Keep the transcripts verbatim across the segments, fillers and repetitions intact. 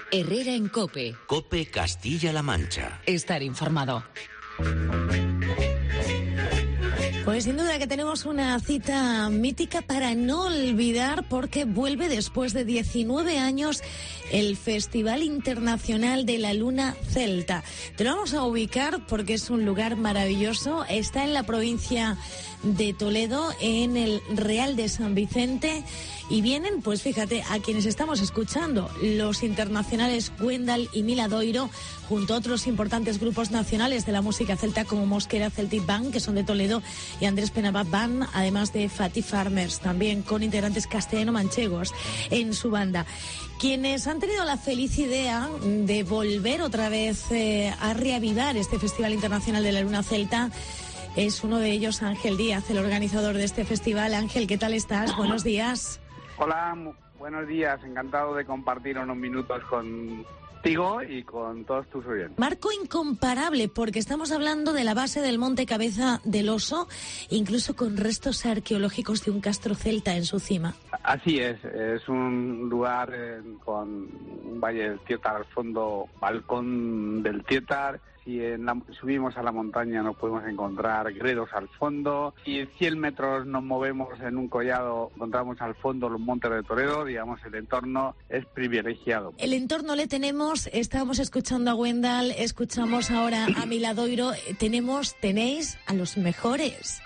Herrera en COPE. COPE Castilla-La Mancha. Estar informado. Pues sin duda que tenemos una cita mítica para no olvidar, porque vuelve después de diecinueve años el Festival Internacional de la Luna Celta. Te lo vamos a ubicar porque es un lugar maravilloso. Está en la provincia de Toledo, en el Real de San Vicente. Y vienen, pues fíjate, a quienes estamos escuchando, los internacionales Gwendal y Miladoiro, junto a otros importantes grupos nacionales de la música celta como Mosquera Celtic Band, que son de Toledo, y Andrés Penabat Band, además de Fatty Farmers, también con integrantes castellano-manchegos en su banda. Quienes han tenido la feliz idea de volver otra vez eh, a reavivar este Festival Internacional de la Luna Celta es uno de ellos, Ángel Díaz, el organizador de este festival. Ángel, ¿qué tal estás? Buenos días. Hola, buenos días. Encantado de compartir unos minutos contigo y con todos tus oyentes. Marco incomparable, porque estamos hablando de la base del Monte Cabeza del Oso, incluso con restos arqueológicos de un castro celta en su cima. Así es, es un lugar eh, con un valle del Tietar al fondo, balcón del Tietar. Si en la, subimos a la montaña nos podemos encontrar gredos al fondo. Si en cien metros nos movemos en un collado, encontramos al fondo los montes de Toledo. Digamos, el entorno es privilegiado. El entorno le tenemos, estábamos escuchando a Gwendal, escuchamos ahora a Miladoiro. Tenemos, tenéis a los mejores.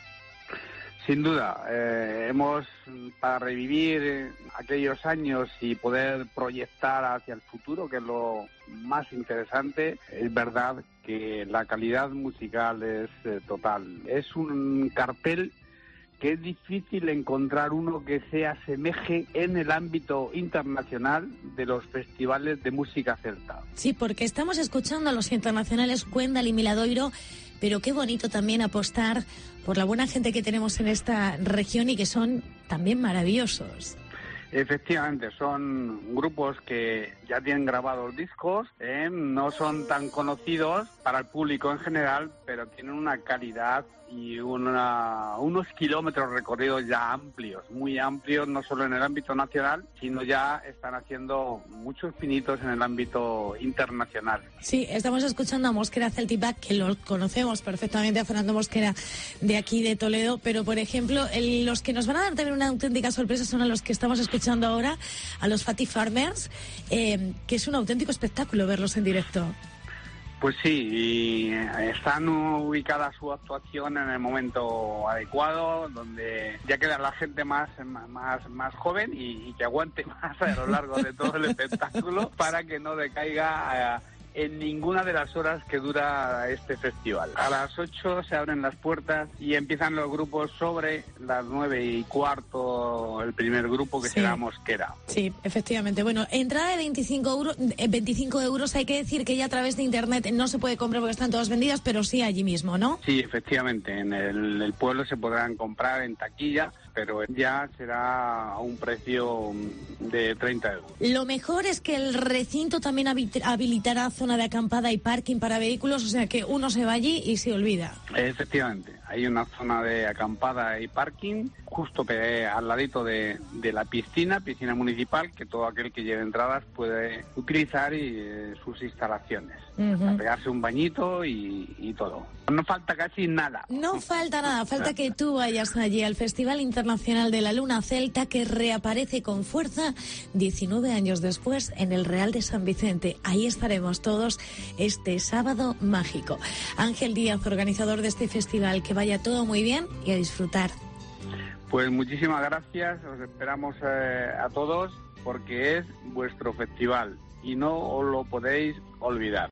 Sin duda, eh, hemos, para revivir aquellos años y poder proyectar hacia el futuro, que es lo más interesante, es verdad que la calidad musical es eh, total. Es un cartel que es difícil encontrar uno que se asemeje en el ámbito internacional de los festivales de música celta. Sí, porque estamos escuchando a los internacionales Gwendal y Miladoiro, pero qué bonito también apostar por la buena gente que tenemos en esta región y que son también maravillosos. Efectivamente, son grupos que ya tienen grabados discos, ¿eh? No son tan conocidos para el público en general, pero tienen una calidad y una, unos kilómetros recorridos ya amplios, muy amplios, no solo en el ámbito nacional, sino ya están haciendo muchos pinitos en el ámbito internacional. Sí, estamos escuchando a Mosquera Celtic Band, que lo conocemos perfectamente, a Fernando Mosquera de aquí de Toledo, pero por ejemplo, el, los que nos van a dar también una auténtica sorpresa son a los que estamos escuchando ahora, a los Fatty Farmers, eh, que es un auténtico espectáculo verlos en directo. Pues sí, y están ubicadas su actuación en el momento adecuado, donde ya queda la gente más más más joven y, y que aguante más a lo largo de todo el espectáculo para que no decaiga eh, en ninguna de las horas que dura este festival. A las ocho se abren las puertas y empiezan los grupos sobre las nueve y cuarto, el primer grupo que sí. será Mosquera. Sí, efectivamente. Bueno, entrada de veinticinco euros, veinticinco euros, hay que decir que ya a través de internet no se puede comprar porque están todas vendidas, pero sí allí mismo, ¿no? Sí, efectivamente. En el, el pueblo se podrán comprar en taquilla, pero ya será a un precio de treinta euros. Lo mejor es que el recinto también habilitará zona de acampada y parking para vehículos, o sea que uno se va allí y se olvida. Efectivamente, hay una zona de acampada y parking justo al ladito de, de la piscina, piscina municipal, que todo aquel que lleve entradas puede utilizar y eh, sus instalaciones. Uh-huh. A pegarse un bañito y, y todo. No falta casi nada. No falta nada, falta que tú vayas allí al Festival Internacional de la Luna Celta, que reaparece con fuerza diecinueve años después en el Real de San Vicente. Ahí estaremos todos este sábado mágico. Ángel Díaz, organizador de este festival, que vaya todo muy bien y a disfrutar. Pues muchísimas gracias, os esperamos eh, a todos porque es vuestro festival y no os lo podéis olvidar.